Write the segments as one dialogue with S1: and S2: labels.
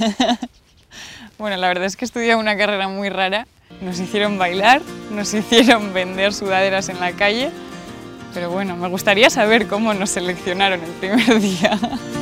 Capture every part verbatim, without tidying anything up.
S1: Bueno, la verdad es que estudié una carrera muy rara. Nos hicieron bailar, nos hicieron vender sudaderas en la calle, pero bueno, me gustaría saber cómo nos seleccionaron el primer día.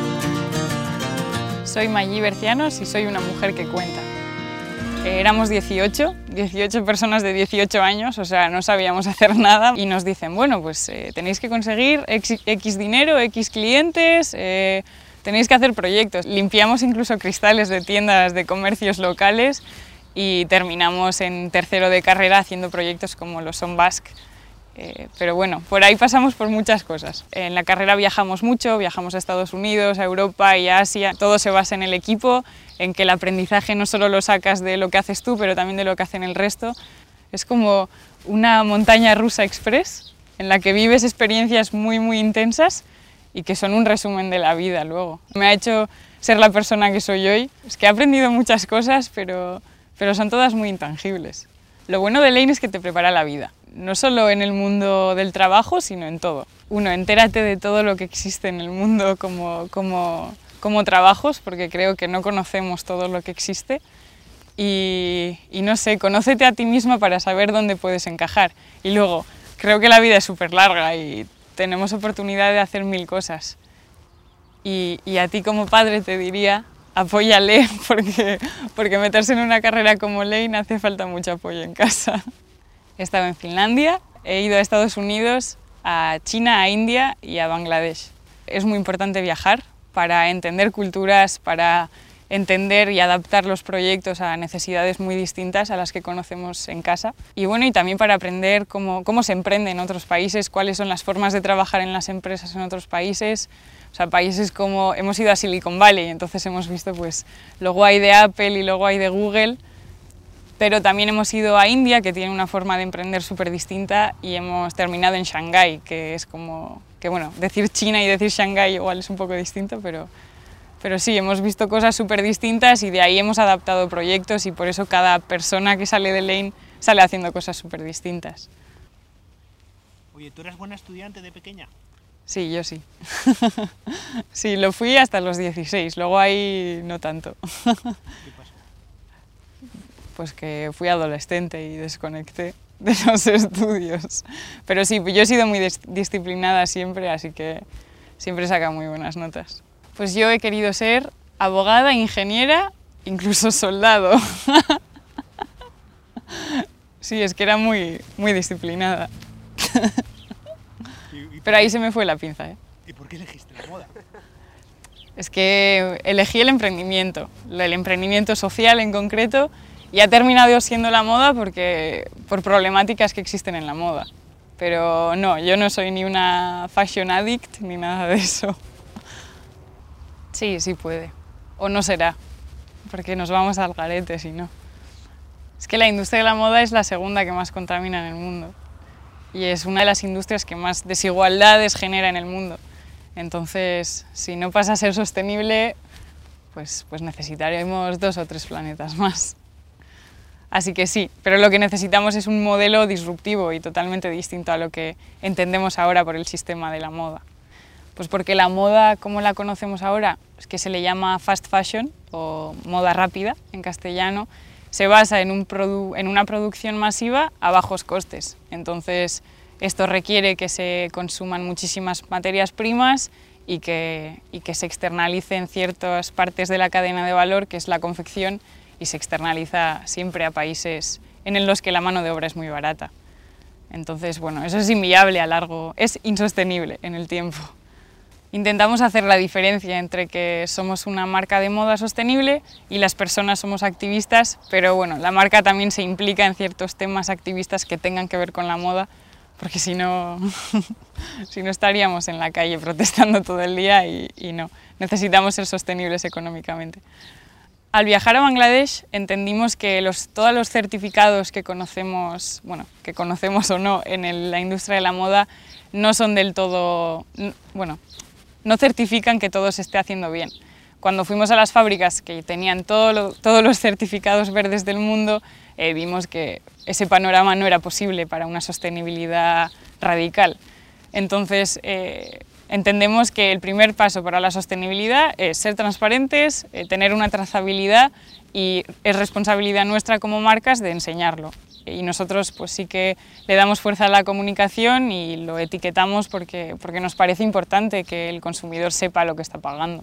S1: Soy Magí Bercianos y soy una mujer que cuenta. Eh, éramos dieciocho, dieciocho personas de dieciocho años, o sea, no sabíamos hacer nada y nos dicen, bueno, pues eh, tenéis que conseguir X, X dinero, X clientes, eh, tenéis que hacer proyectos. Limpiamos incluso cristales de tiendas de comercios locales y terminamos en tercero de carrera haciendo proyectos como los Son Basque. Eh, pero bueno, por ahí pasamos por muchas cosas. En la carrera viajamos mucho, viajamos a Estados Unidos, a Europa y a Asia. Todo se basa en el equipo, en que el aprendizaje no solo lo sacas de lo que haces tú, pero también de lo que hacen el resto. Es como una montaña rusa express en la que vives experiencias muy, muy intensas y que son un resumen de la vida luego. Me ha hecho ser la persona que soy hoy. Es que he aprendido muchas cosas, pero, pero son todas muy intangibles. Lo bueno de Lane es que te prepara la vida, no solo en el mundo del trabajo, sino en todo. Uno, entérate de todo lo que existe en el mundo como, como, como trabajos, porque creo que no conocemos todo lo que existe. Y, y no sé, conócete a ti misma para saber dónde puedes encajar. Y luego, creo que la vida es súper larga y tenemos oportunidad de hacer mil cosas. Y, y a ti como padre te diría, apóyale, porque, porque meterse en una carrera como Lane hace falta mucho apoyo en casa. He estado en Finlandia, he ido a Estados Unidos, a China, a India y a Bangladesh. Es muy importante viajar para entender culturas, para entender y adaptar los proyectos a necesidades muy distintas a las que conocemos en casa. Y bueno, y también para aprender cómo, cómo se emprende en otros países, cuáles son las formas de trabajar en las empresas en otros países. O sea, países como, hemos ido a Silicon Valley, entonces hemos visto pues lo guay de Apple y lo guay de Google, pero también hemos ido a India, que tiene una forma de emprender súper distinta, y hemos terminado en Shanghái, que es como, que bueno, decir China y decir Shanghái igual es un poco distinto, pero, pero sí, hemos visto cosas súper distintas y de ahí hemos adaptado proyectos y por eso cada persona que sale de Lane sale haciendo cosas súper distintas.
S2: Oye, ¿tú eras buena estudiante de pequeña?
S1: Sí, yo sí. Sí, lo fui hasta los dieciséis, luego ahí no tanto.
S2: ¿Qué pasó?
S1: Pues que fui adolescente y desconecté de los estudios. Pero sí, yo he sido muy disciplinada siempre, así que siempre he sacado muy buenas notas. Pues yo he querido ser abogada, ingeniera, incluso soldado. Sí, es que era muy, muy disciplinada. Pero ahí se me fue la pinza, ¿eh?
S2: ¿Y por qué elegiste la moda?
S1: Es que elegí el emprendimiento, el emprendimiento social en concreto, y ha terminado siendo la moda porque, por problemáticas que existen en la moda. Pero no, yo no soy ni una fashion addict ni nada de eso. Sí, sí puede. O no será, porque nos vamos al garete si no. Es que la industria de la moda es la segunda que más contamina en el mundo. Y es una de las industrias que más desigualdades genera en el mundo. Entonces, si no pasa a ser sostenible, pues, pues necesitaremos dos o tres planetas más. Así que sí, pero lo que necesitamos es un modelo disruptivo y totalmente distinto a lo que entendemos ahora por el sistema de la moda. Pues porque la moda, como la conocemos ahora, es que se le llama fast fashion o moda rápida en castellano, se basa en, un produ en una producción masiva a bajos costes. Entonces, esto requiere que se consuman muchísimas materias primas y que, y que se externalicen ciertas partes de la cadena de valor, que es la confección, y se externaliza siempre a países en los que la mano de obra es muy barata. Entonces, bueno, eso es inviable a largo, es insostenible en el tiempo. Intentamos hacer la diferencia entre que somos una marca de moda sostenible y las personas somos activistas, pero bueno, la marca también se implica en ciertos temas activistas que tengan que ver con la moda, porque si no, si no estaríamos en la calle protestando todo el día y, y no, necesitamos ser sostenibles económicamente. Al viajar a Bangladesh entendimos que los, todos los certificados que conocemos, bueno, que conocemos o no en el, la industria de la moda no son del todo, bueno, no certifican que todo se esté haciendo bien. Cuando fuimos a las fábricas que tenían todo lo, todos los certificados verdes del mundo, eh, vimos que ese panorama no era posible para una sostenibilidad radical. Entonces, eh, Entendemos que el primer paso para la sostenibilidad es ser transparentes, eh, tener una trazabilidad y es responsabilidad nuestra como marcas de enseñarlo. Y nosotros pues sí que le damos fuerza a la comunicación y lo etiquetamos porque, porque nos parece importante que el consumidor sepa lo que está pagando.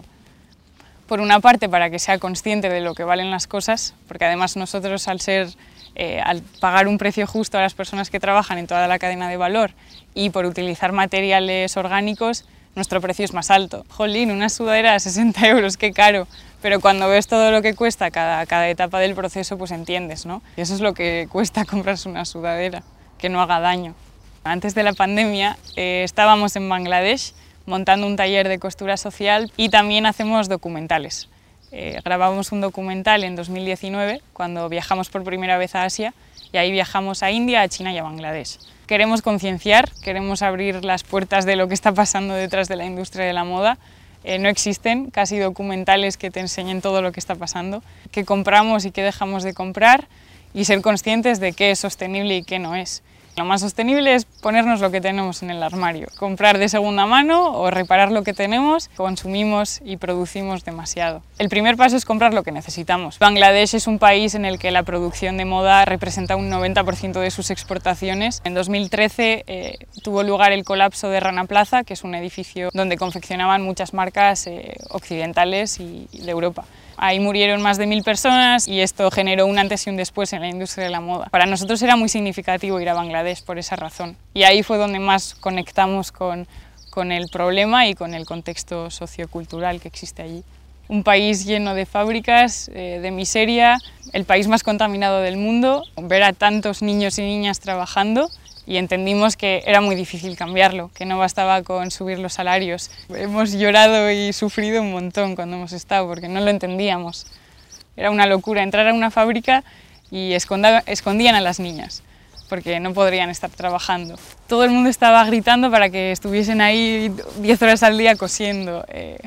S1: Por una parte, para que sea consciente de lo que valen las cosas, porque además nosotros al ser, eh, al pagar un precio justo a las personas que trabajan en toda la cadena de valor y por utilizar materiales orgánicos, nuestro precio es más alto. Jolín, una sudadera a sesenta euros, qué caro. Pero cuando ves todo lo que cuesta cada, cada etapa del proceso, pues entiendes, ¿no? Y eso es lo que cuesta comprarse una sudadera, que no haga daño. Antes de la pandemia eh, estábamos en Bangladesh montando un taller de costura social y también hacemos documentales. Eh, grabamos un documental en dos mil diecinueve, cuando viajamos por primera vez a Asia, y ahí viajamos a India, a China y a Bangladesh. Queremos concienciar, queremos abrir las puertas de lo que está pasando detrás de la industria de la moda. Eh, no existen casi documentales que te enseñen todo lo que está pasando, qué compramos y qué dejamos de comprar y ser conscientes de qué es sostenible y qué no es. Lo más sostenible es ponernos lo que tenemos en el armario, comprar de segunda mano o reparar lo que tenemos, consumimos y producimos demasiado. El primer paso es comprar lo que necesitamos. Bangladesh es un país en el que la producción de moda representa un noventa por ciento de sus exportaciones. En dos mil trece eh, tuvo lugar el colapso de Rana Plaza, que es un edificio donde confeccionaban muchas marcas eh, occidentales y de Europa. Ahí murieron más de mil personas y esto generó un antes y un después en la industria de la moda. Para nosotros era muy significativo ir a Bangladesh por esa razón. Y ahí fue donde más conectamos con, con el problema y con el contexto sociocultural que existe allí. Un país lleno de fábricas, eh, de miseria, el país más contaminado del mundo, ver a tantos niños y niñas trabajando, y entendimos que era muy difícil cambiarlo, que no bastaba con subir los salarios. Hemos llorado y sufrido un montón cuando hemos estado, porque no lo entendíamos. Era una locura entrar a una fábrica y escondían a las niñas, porque no podrían estar trabajando. Todo el mundo estaba gritando para que estuviesen ahí diez horas al día cosiendo eh,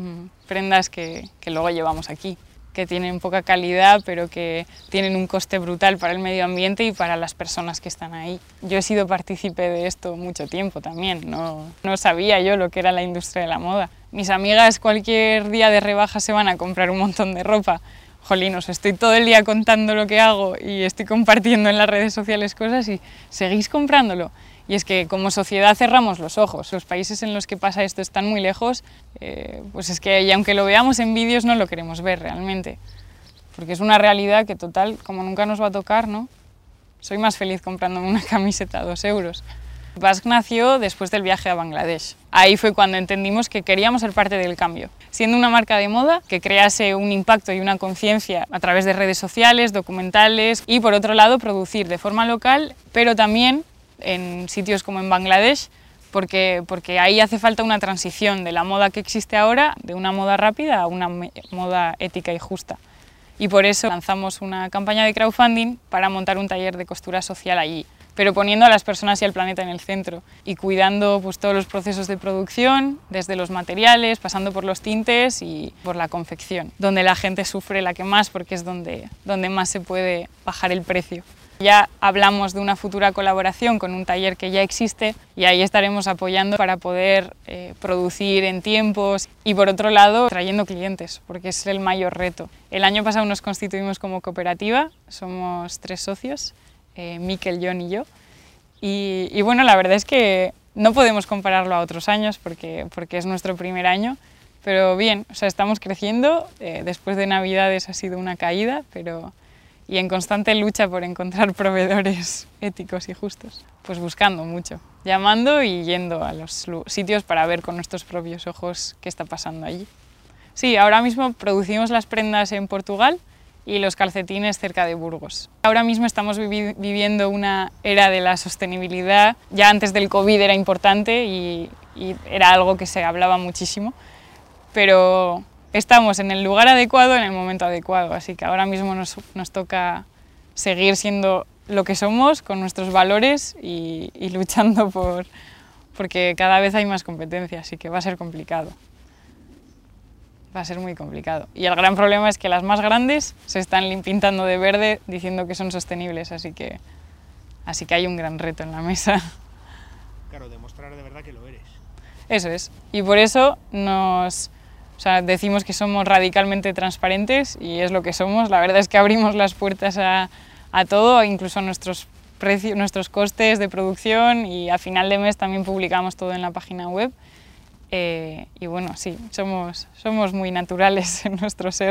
S1: prendas que, que luego llevamos aquí, que tienen poca calidad, pero que tienen un coste brutal para el medio ambiente y para las personas que están ahí. Yo he sido partícipe de esto mucho tiempo también, no, no sabía yo lo que era la industria de la moda. Mis amigas cualquier día de rebaja se van a comprar un montón de ropa. Jolín, os estoy todo el día contando lo que hago y estoy compartiendo en las redes sociales cosas y seguís comprándolo. Y es que como sociedad cerramos los ojos. Los países en los que pasa esto están muy lejos, eh, pues es que y aunque lo veamos en vídeos no lo queremos ver realmente. Porque es una realidad que total, como nunca nos va a tocar, ¿no? Soy más feliz comprándome una camiseta a dos euros. Basque nació después del viaje a Bangladesh. Ahí fue cuando entendimos que queríamos ser parte del cambio. Siendo una marca de moda que crease un impacto y una conciencia a través de redes sociales, documentales y por otro lado producir de forma local, pero también en sitios como en Bangladesh, porque, porque ahí hace falta una transición de la moda que existe ahora, de una moda rápida a una moda ética y justa. Y por eso lanzamos una campaña de crowdfunding para montar un taller de costura social allí, pero poniendo a las personas y al planeta en el centro y cuidando pues, todos los procesos de producción, desde los materiales, pasando por los tintes y por la confección, donde la gente sufre la que más porque es donde, donde más se puede bajar el precio. Ya hablamos de una futura colaboración con un taller que ya existe y ahí estaremos apoyando para poder eh, producir en tiempos y por otro lado trayendo clientes, porque es el mayor reto. El año pasado nos constituimos como cooperativa, somos tres socios, eh, Mikel, John y yo, y, y bueno, la verdad es que no podemos compararlo a otros años porque, porque es nuestro primer año, pero bien, o sea, estamos creciendo, eh, después de Navidades ha sido una caída, pero y en constante lucha por encontrar proveedores éticos y justos, pues buscando mucho, llamando y yendo a los sitios para ver con nuestros propios ojos qué está pasando allí. Sí, ahora mismo producimos las prendas en Portugal y los calcetines cerca de Burgos. Ahora mismo estamos vivi viviendo una era de la sostenibilidad, ya antes del COVID era importante y, y era algo que se hablaba muchísimo, pero estamos en el lugar adecuado en el momento adecuado, así que ahora mismo nos, nos toca seguir siendo lo que somos, con nuestros valores y, y luchando por, porque cada vez hay más competencia, así que va a ser complicado. Va a ser muy complicado. Y el gran problema es que las más grandes se están pintando de verde diciendo que son sostenibles, así que, así que hay un gran reto en la mesa.
S2: Claro, demostrar de verdad que lo eres.
S1: Eso es. Y por eso nos, o sea, decimos que somos radicalmente transparentes y es lo que somos. La verdad es que abrimos las puertas a, a todo, incluso a nuestros precios, nuestros costes de producción, y a final de mes también publicamos todo en la página web. Eh, y bueno, sí, somos, somos muy naturales en nuestro ser.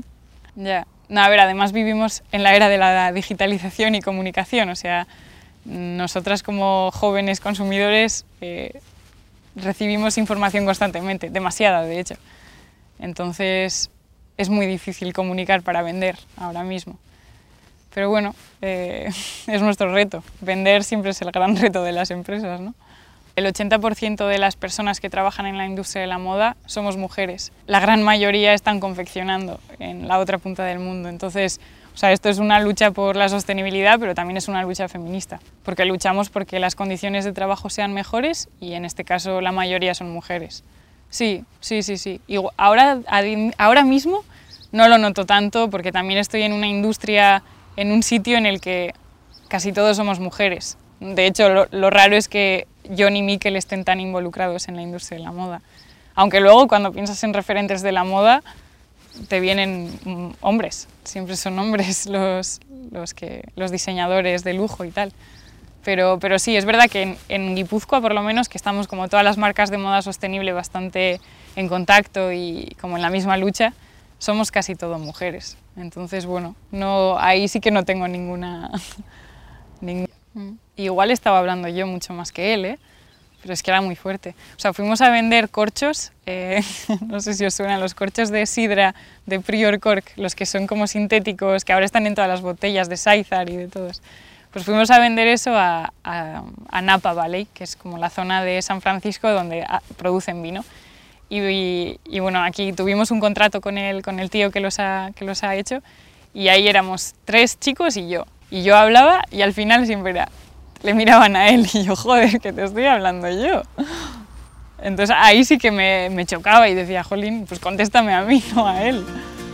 S1: Ya. No, a ver, además vivimos en la era de la digitalización y comunicación, o sea, nosotras como jóvenes consumidores eh, recibimos información constantemente, demasiada de hecho. Entonces es muy difícil comunicar para vender ahora mismo. Pero bueno, eh, es nuestro reto. Vender siempre es el gran reto de las empresas, ¿no? El ochenta por ciento de las personas que trabajan en la industria de la moda somos mujeres. La gran mayoría están confeccionando en la otra punta del mundo. Entonces, o sea, esto es una lucha por la sostenibilidad, pero también es una lucha feminista, porque luchamos porque las condiciones de trabajo sean mejores y en este caso la mayoría son mujeres. Sí, sí, sí, sí. Y ahora, ahora mismo no lo noto tanto porque también estoy en una industria, en un sitio en el que casi todos somos mujeres. De hecho, lo, lo raro es que John y Mikel estén tan involucrados en la industria de la moda. Aunque luego, cuando piensas en referentes de la moda, te vienen mm, hombres. Siempre son hombres los, los, que, los diseñadores de lujo y tal. Pero, pero sí, es verdad que en, en Guipúzcoa, por lo menos, que estamos como todas las marcas de moda sostenible bastante en contacto y como en la misma lucha, somos casi todo mujeres. Entonces, bueno, no, ahí sí que no tengo ninguna... ninguna. Igual estaba hablando yo mucho más que él, ¿eh? Pero es que era muy fuerte. O sea, fuimos a vender corchos, eh, no sé si os suenan, los corchos de sidra de Prior Cork, los que son como sintéticos, que ahora están en todas las botellas de Saizar y de todos. Pues fuimos a vender eso a, a, a Napa Valley, que es como la zona de San Francisco donde a, producen vino. Y, y, y bueno, aquí tuvimos un contrato con el, con el tío que los, ha, que los ha hecho, y ahí éramos tres chicos y yo. Y yo hablaba y al final siempre era, le miraban a él y yo, joder, que te estoy hablando yo. Entonces ahí sí que me, me chocaba y decía, jolín, pues contéstame a mí, no a él.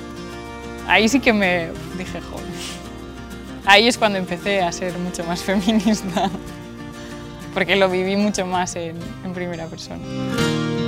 S1: Ahí sí que me dije, joder. Ahí es cuando empecé a ser mucho más feminista, porque lo viví mucho más en, en primera persona.